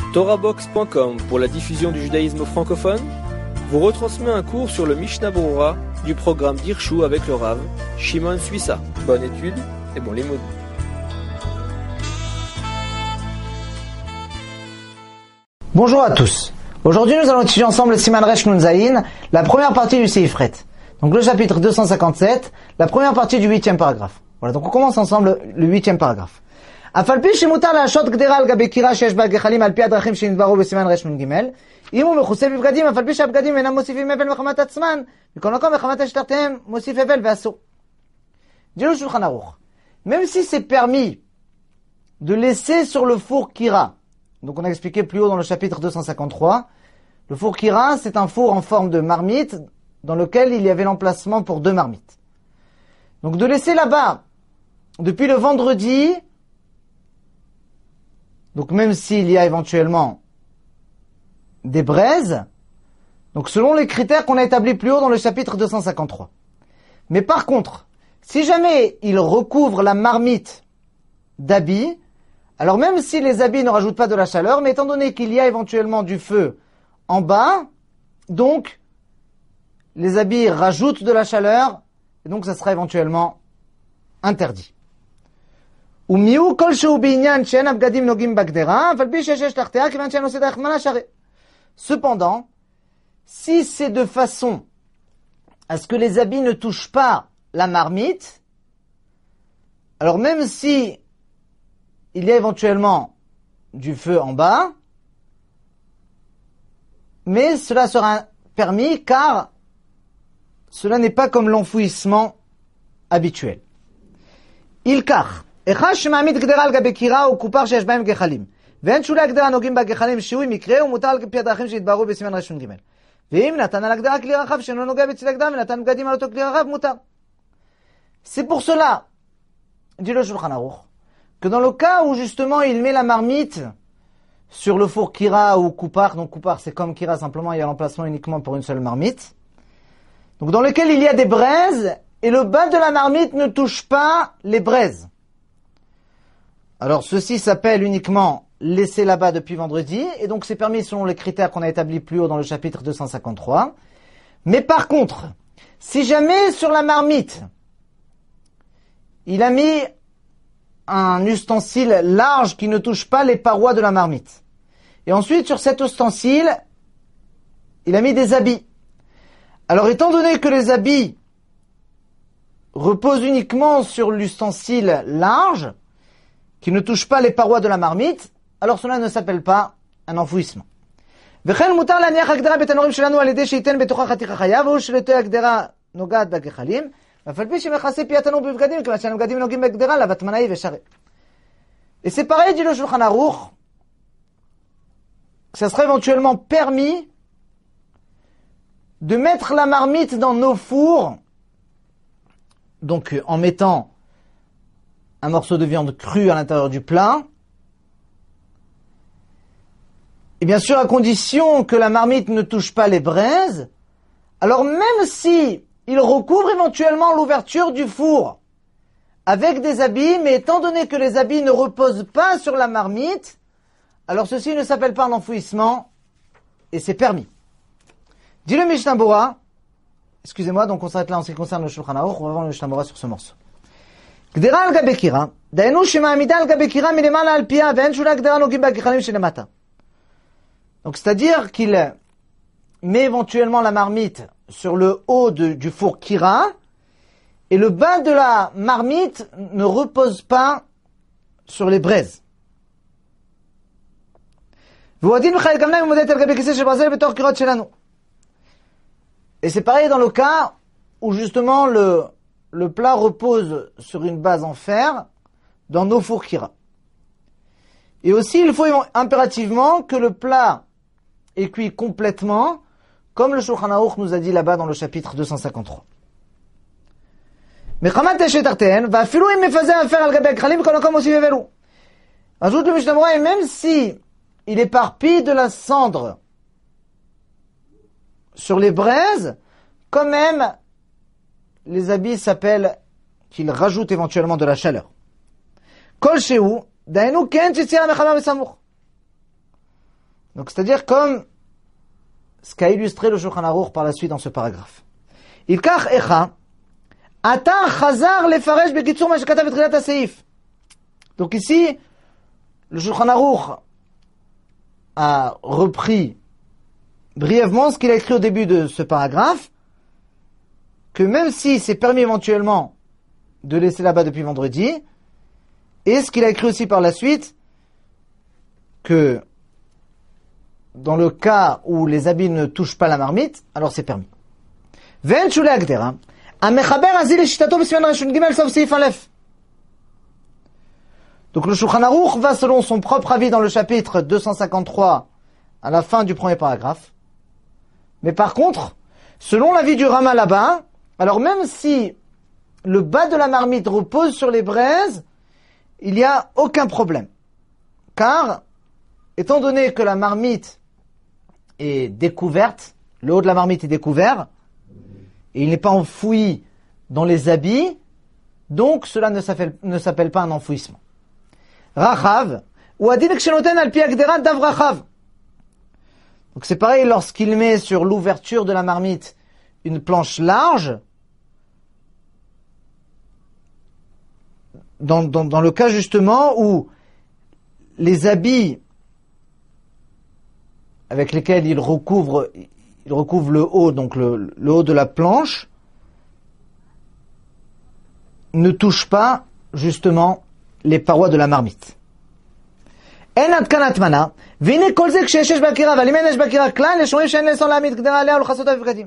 TorahBox.com pour la diffusion du judaïsme francophone vous retransmet un cours sur le Mishnah Berurah du programme d'Hirshu avec le Rav Shimon Suissa. Bonne étude et bon limoud. Bonjour à tous. Aujourd'hui, nous allons étudier ensemble le Siman Resh Nun Zayin, la première partie du Seifret. Donc le chapitre 257, la première partie du 8e paragraphe. Voilà, donc on commence ensemble le 8e paragraphe. Afalpi shemutar la'ashot gdera al gabe kira sheyesh ba gechalim al pi hadrachim shenidbaru besiman resh nun gimel. אם הוא מכוסה בבגדים, אף על פי שהבגדים אינם מוסיפים אבל מחמת עצמן, מכל מקום מחמת השתרתיהם מוסיף אבל ואסור. Dit le Shulchan Aruch, même si c'est permis de laisser sur le four kira, donc on a expliqué plus haut dans le chapitre 253, le four kira c'est un four en forme de marmite dans lequel il y avait l'emplacement pour 2 marmites. Donc de laisser là-bas depuis le vendredi, donc même s'il y a éventuellement des braises, donc selon les critères qu'on a établis plus haut dans le chapitre 253. Mais par contre, si jamais il recouvre la marmite d'habits, alors même si les habits ne rajoutent pas de la chaleur, mais étant donné qu'il y a éventuellement du feu en bas, donc les habits rajoutent de la chaleur, et donc ça sera éventuellement interdit. ומיהו כלשהו בעניין שאין הבגדים נוגעים בגדרה, אבל בי שיש תחתיה, כיוון שאין עושה דרך מנה שרי. Cependant, si c'est de façon à ce que les habits ne touchent pas la marmite, alors même si il y a éventuellement du feu en bas, mais cela sera permis car cela n'est pas comme l'enfouissement habituel. Ilkar, אחד שמעמיד גדרה על גבי קירה הוא קופר שיש בהם גחלים. ואין שולי הגדרה נוגעים בגחלים שיעוי מקרה ומותר על פי הדרכים שהתבררו בסימן רשון ג'. ואם נתן על הגדרה כלי רחב שאינו נוגע בצל הגדרה ונתן בגדים על אותו כלי רחב מותר. C'est pour cela, dit le Shulchan Aruch, que dans le cas où justement il met la marmite sur le four kira ou koupar, donc koupar c'est comme kira simplement il y a l'emplacement uniquement pour une seule marmite, donc dans lequel il y a des braises et le bas de la marmite ne touche pas les braises. Alors ceci s'appelle uniquement laisser là-bas depuis vendredi, et donc c'est permis selon les critères qu'on a établis plus haut dans le chapitre 253. Mais par contre, si jamais sur la marmite, il a mis un ustensile large qui ne touche pas les parois de la marmite, et ensuite sur cet ustensile, il a mis des habits. Alors étant donné que les habits reposent uniquement sur l'ustensile large, qui ne touche pas les parois de la marmite, alors cela ne s'appelle pas un enfouissement. וכן מותר להניח הגדרה בתנורים שלנו על ידי שייתן בתוכה חתיכה חיה, והוא שלטי הגדרה נוגעת בגחלים, ואף על פי שמכסה פי התנור בבגדים, כיוון שהבגדים נוגעים בגדרה, לבטמנאי ושרי. Et c'est pareil, dit le Shulchan Aruch, ça serait éventuellement permis de mettre la marmite dans nos fours, donc en mettant un morceau de viande crue à l'intérieur du plat, et bien sûr à condition que la marmite ne touche pas les braises, alors même si il recouvre éventuellement l'ouverture du four avec des habits, mais étant donné que les habits ne reposent pas sur la marmite, alors ceci ne s'appelle pas un enfouissement, et c'est permis. Dit le Mishnah Berurah, excusez-moi, donc on s'arrête là en ce qui concerne le Shulchan Aruch, on va voir le Mishnah Berurah sur ce morceau. גדרה על גבי קירה, דהיינו שמעמידה על גבי קירה מלמעלה על פיה, ואין שולי הגדרה נוגעים בגחלים שלמטה. Donc c'est-à-dire qu'il met éventuellement la marmite sur le haut du four kira, et le bas de la marmite ne repose pas sur les braises. Et c'est pareil dans le cas où justement le plat repose sur une base en fer dans nos fours kira. Et aussi, il faut impérativement que le plat est cuit complètement, comme le Shulchan Aruch nous a dit là-bas dans le chapitre 253. Ajoute le Mishnah Berurah, et même si il éparpille de la cendre sur les braises, quand même, les habits s'appellent qu'ils rajoutent éventuellement de la chaleur. Kol shehu, dainu ken tzitzira mechama besamuch. Donc c'est-à-dire comme ce qu'a illustré le Shulchan Aruch par la suite dans ce paragraphe. Il kach echa, ata chazar lefaresh bekitzur ma shekatav betchilat haseif. Donc ici, le Shulchan Aruch a repris brièvement ce qu'il a écrit au début de ce paragraphe, que même si c'est permis éventuellement de laisser là-bas depuis vendredi, et ce qu'il a écrit aussi par la suite, que dans le cas où les habits ne touchent pas la marmite, alors c'est permis. Donc le Shulchan Aruch va selon son propre avis dans le chapitre 253 à la fin du premier paragraphe. Mais par contre, selon l'avis du Rama là-bas, alors même si le bas de la marmite repose sur les braises, il n'y a aucun problème. Car, étant donné que la marmite est découverte, le haut de la marmite est découvert, et il n'est pas enfoui dans les habits, donc cela ne s'appelle pas un enfouissement. Rachav, ou adin kshenoten al pi agderat dav rachav. Donc c'est pareil lorsqu'il met sur l'ouverture de la marmite une planche large. Dans le cas justement où les habits avec lesquels il recouvre le haut, donc le haut de la planche, ne touchent pas justement les parois de la marmite. En atkanat mana, vine kol ze ksheyesh bakira, אבל אם אין bakira klan, les שאין לאסור להעמיד גדרה עליה ולכסות אותה בבגדים.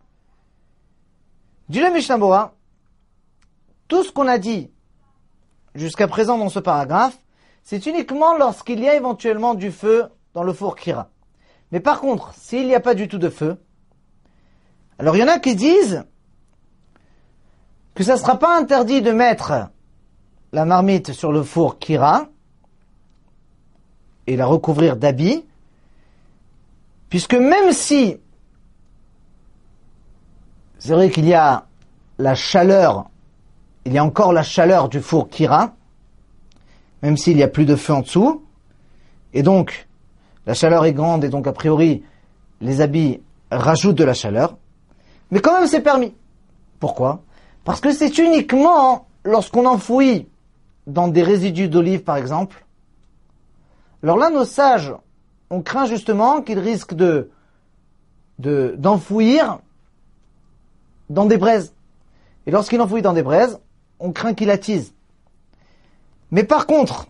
Dit le Mishnah Berurah, tout ce qu'on a dit jusqu'à présent dans ce paragraphe, c'est uniquement lorsqu'il y a éventuellement du feu dans le four kira. Mais par contre, s'il n'y a pas du tout de feu, alors il y en a qui disent que ça ne sera pas interdit de mettre la marmite sur le four kira et la recouvrir d'habits, puisque même si c'est vrai qu'il y a la chaleur, il y a encore la chaleur du four kira, même s'il n'y a plus de feu en dessous, et donc la chaleur est grande et donc a priori les habits rajoutent de la chaleur, mais quand même c'est permis. Pourquoi ? Parce que c'est uniquement lorsqu'on enfouit dans des résidus d'olive par exemple. Alors là nos sages ont craint justement qu'ils risquent d'enfouir dans des braises. Et lorsqu'il enfouit dans des braises, on craint qu'il attise. Mais par contre,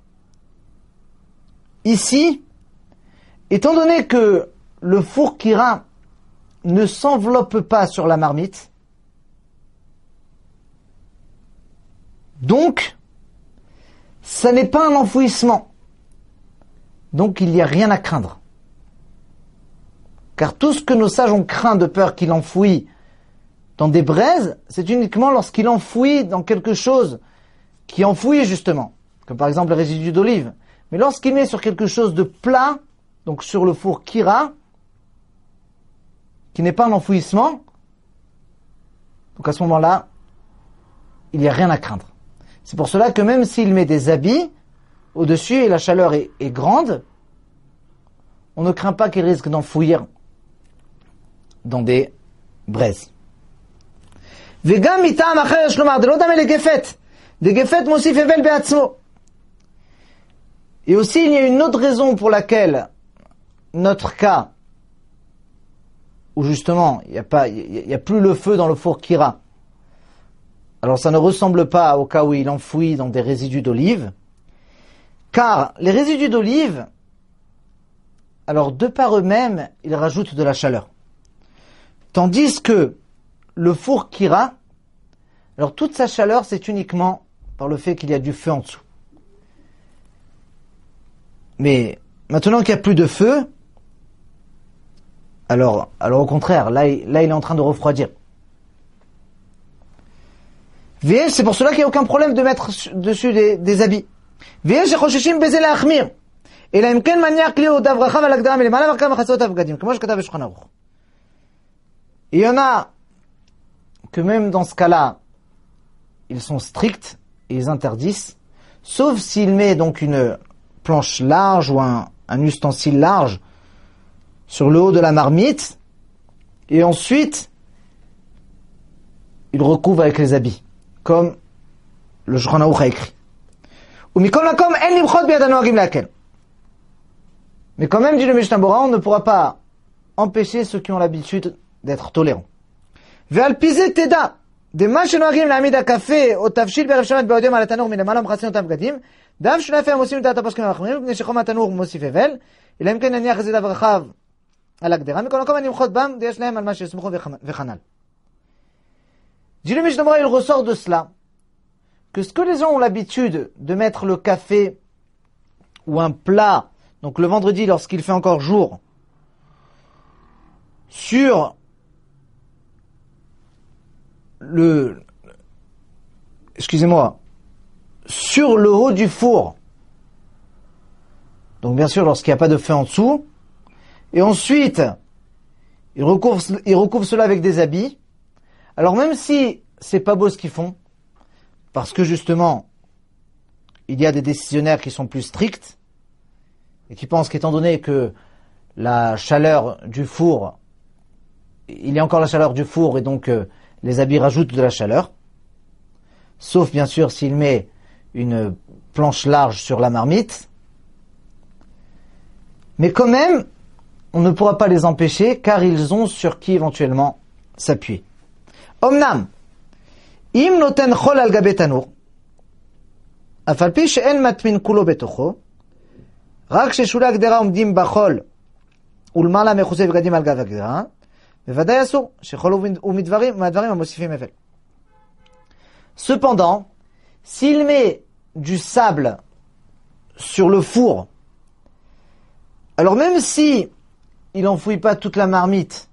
ici, étant donné que le four kira ne s'enveloppe pas sur la marmite, donc, ça n'est pas un enfouissement. Donc il n'y a rien à craindre. Car tout ce que nos sages ont craint de peur qu'il enfouit dans des braises, c'est uniquement lorsqu'il enfouit dans quelque chose qui enfouit justement, comme par exemple le résidu d'olive. Mais lorsqu'il met sur quelque chose de plat, donc sur le four kira, qui n'est pas un enfouissement, donc à ce moment-là, il n'y a rien à craindre. C'est pour cela que même s'il met des habits au-dessus et la chaleur est grande, on ne craint pas qu'il risque d'enfouir dans des braises. וגם מטעם אחר יש לומר, דלא דמה לגפת, דגפת מוסיף הבל בעצמו. Et aussi, il y a une autre raison pour laquelle notre cas, où justement, il y a plus le feu dans le four kira, alors ça ne ressemble pas au cas où il enfouit dans des résidus d'olive, car les résidus d'olive, alors de par eux-mêmes, ils rajoutent de la chaleur. Tandis que le four kira, alors toute sa chaleur, c'est uniquement par le fait qu'il y a du feu en dessous. Mais maintenant qu'il n'y a plus de feu, alors au contraire, là il est en train de refroidir. C'est pour cela qu'il n'y a aucun problème de mettre dessus des habits. Il y en a que même dans ce cas-là, ils sont stricts et ils interdisent, sauf s'il met donc une planche large ou un un ustensile large sur le haut de la marmite, et ensuite, il recouvre avec les habits, comme le Shulchan Aruch a écrit. Mais quand même, dit le Mishnah Bora, on ne pourra pas empêcher ceux qui ont l'habitude d'être tolérants. Ve'alpize teda, de ma shenoagim la'amid ha'kafé, o tavshil be'erev shabbat be'odem al hatanur milemala mchasin otam bgadim, dav shnafe amosim utat ha'poskim ha'machmirim, mipnei shechom hatanur mosif hevel, אלא אם כן נניח איזה דבר רחב על הגדרה, מכל מקום אני למחות בם, ויש להם על מה שיסמכו וחנל. Dit le Mishnah Bora, il ressort de cela que ce que les gens ont l'habitude de mettre le café ou un plat, donc le vendredi lorsqu'il fait encore jour, sur sur le haut du four. Donc bien sûr lorsqu'il n'y a pas de feu en dessous. Et ensuite, ils recouvrent cela avec des habits. Alors même si c'est pas beau ce qu'ils font, parce que justement, il y a des décisionnaires qui sont plus stricts, et qui pensent qu'étant donné que la chaleur du four, il y a encore la chaleur du four, et donc les habits rajoutent de la chaleur, sauf bien sûr s'il met une planche large sur la marmite, mais quand même, on ne pourra pas les empêcher, car ils ont sur qui éventuellement s'appuyer. Omnam, im noten chol al gabe tanur, אף על פי שאין מטמין כולו בתוכו, רק ששולי הגדרה עומדים בחול ולמעלה מכוסה בגדים על גב הגדרה, בוודאי אסור, שחול הוא מהדברים המוסיפים אבל. Cependant, s'il met du sable sur le four, alors même si il n'enfouit pas toute la marmite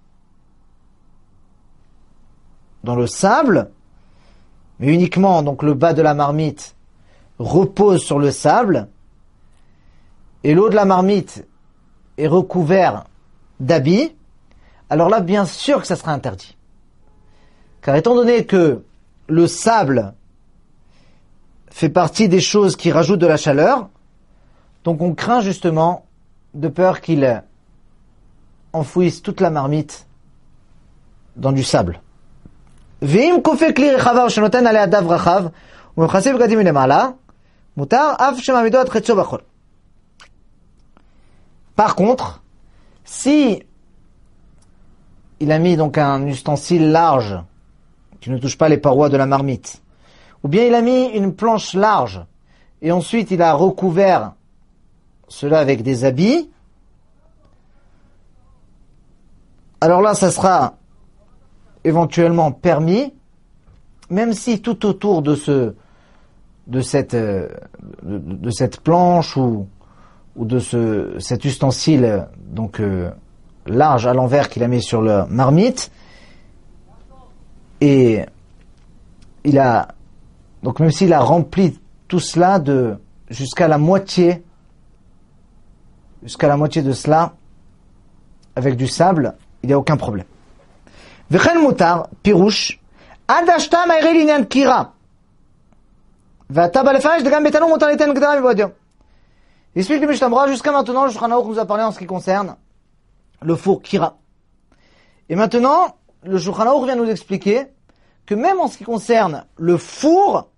dans le sable, mais uniquement donc le bas de la marmite repose sur le sable, et l'eau de la marmite est recouvert d'habits, alors là, bien sûr que ça sera interdit. Car étant donné que le sable fait partie des choses qui rajoutent de la chaleur, donc on craint justement de peur qu'il enfouisse toute la marmite dans du sable. Ve'im kofeh kli rechava o shenoten alei dav rachav umechaseh bgadim milemala mutar af shemamido ad chetzo bachol. Par contre, si il a mis donc un ustensile large qui ne touche pas les parois de la marmite, ou bien il a mis une planche large et ensuite il a recouvert cela avec des habits, alors là ça sera éventuellement permis, même si tout autour de cette planche ou de cet ustensile donc large à l'envers qu'il a mis sur la marmite, et il a donc même s'il a rempli tout cela jusqu'à la moitié de cela avec du sable, il n'y a aucun problème. V'chen mutar pirouche ad ashta ma'iri linyan kira v'ata balefanish degam betanu mutar liten gdara mivodium. Il explique le Mishnah Bora, jusqu'à maintenant, le Shulchan Aruch nous a parlé en ce qui concerne le four kira. Et maintenant, le Shulchan Aruch vient nous expliquer que même en ce qui concerne le four,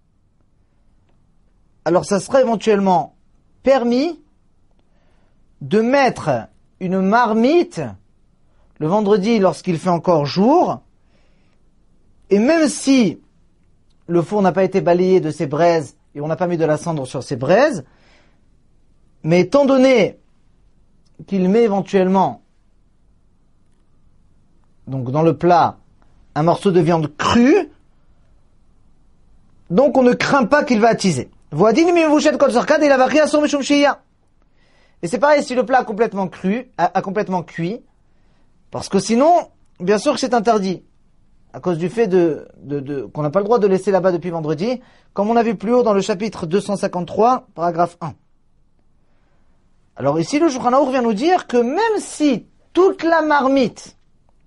alors ça sera éventuellement permis de mettre une marmite le vendredi lorsqu'il fait encore jour, et même si le four n'a pas été balayé de ses braises et on n'a pas mis de la cendre sur ses braises, mais étant donné qu'il met éventuellement donc dans le plat un morceau de viande crue, donc on ne craint pas qu'il va attiser. Et c'est pareil si le plat a complètement cuit, parce que sinon, bien sûr que c'est interdit, à cause du fait qu'on n'a pas le droit de laisser là-bas depuis vendredi, comme on a vu plus haut dans le chapitre 253, paragraphe 1. Alors ici, le Shulchan Aruch vient nous dire que même si toute la marmite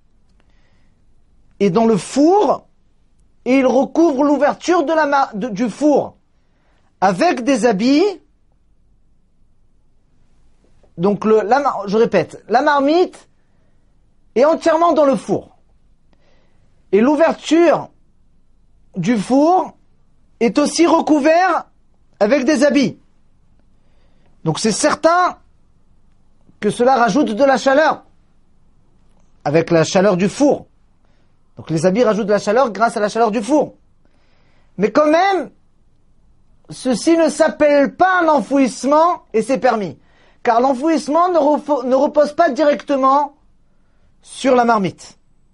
est dans le four, et il recouvre l'ouverture du four avec des habits, donc je répète, la marmite est entièrement dans le four. Et l'ouverture du four est aussi recouverte avec des habits. Donc c'est certain que cela rajoute de la chaleur, avec la chaleur du four. Donc les habits rajoutent de la chaleur grâce à la chaleur du four. Mais quand même, ceci ne s'appelle pas un enfouissement et c'est permis. Car l'enfouissement ne repose pas directement sur la marmite.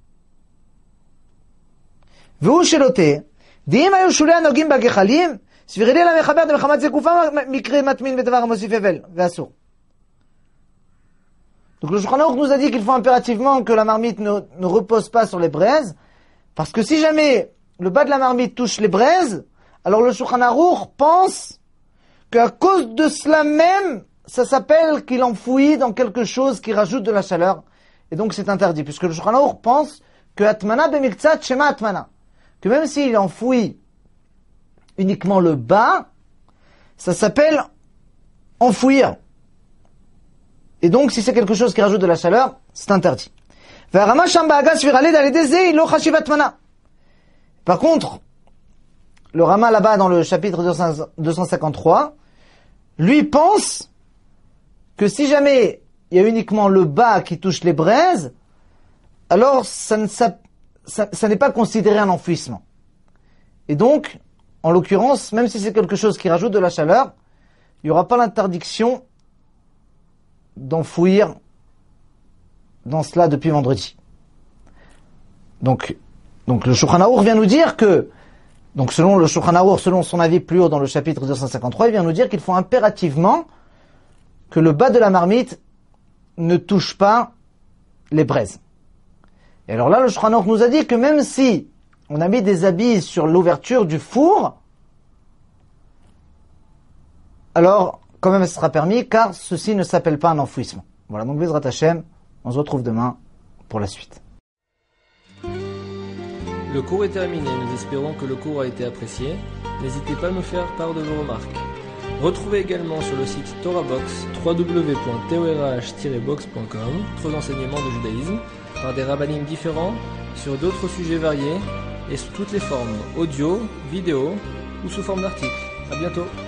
והוא שאלותי, דאם היו שולי הנוגעים בגחלים, סבירי לי למחבר דמחמת זה גופה מקרה מטמין בדבר המוסיף אבל, ואסור. Donc le Shulchan Aruch nous a dit qu'il faut impérativement que la marmite ne repose pas sur les braises, parce que si jamais le bas de la marmite touche les braises, alors le Shulchan Aruch pense qu'à cause de cela même, ça s'appelle qu'il enfouit dans quelque chose qui rajoute de la chaleur, et donc c'est interdit, puisque le Shulchan Aruch pense que atmana b'miktsat shema atmana, que même s'il enfouit uniquement le bas, ça s'appelle enfouir. Et donc, si c'est quelque chose qui rajoute de la chaleur, c'est interdit. Par contre, le Rama là-bas dans le chapitre 253, lui pense que si jamais il y a uniquement le bas qui touche les braises, alors ça n'est pas considéré un enfouissement. Et donc, en l'occurrence, même si c'est quelque chose qui rajoute de la chaleur, il n'y aura pas l'interdiction d'enfouir dans cela depuis vendredi. Donc le Shulchan Aruch vient nous dire que, donc selon le Shulchan Aruch, selon son avis plus haut dans le chapitre 253, il vient nous dire qu'il faut impérativement que le bas de la marmite ne touche pas les braises. Et alors là, le Shulchan Aruch nous a dit que même si on a mis des habits sur l'ouverture du four, alors quand même, ce sera permis, car ceci ne s'appelle pas un enfouissement. Voilà, donc Bezrat Hashem, on se retrouve demain pour la suite. Le cours est terminé, nous espérons que le cours a été apprécié. N'hésitez pas à nous faire part de vos remarques. Retrouvez également sur le site TorahBox, www.torah-box.com, d'autres enseignements de judaïsme, par des rabbinim différents, sur d'autres sujets variés, et sous toutes les formes, audio, vidéo, ou sous forme d'articles. À bientôt.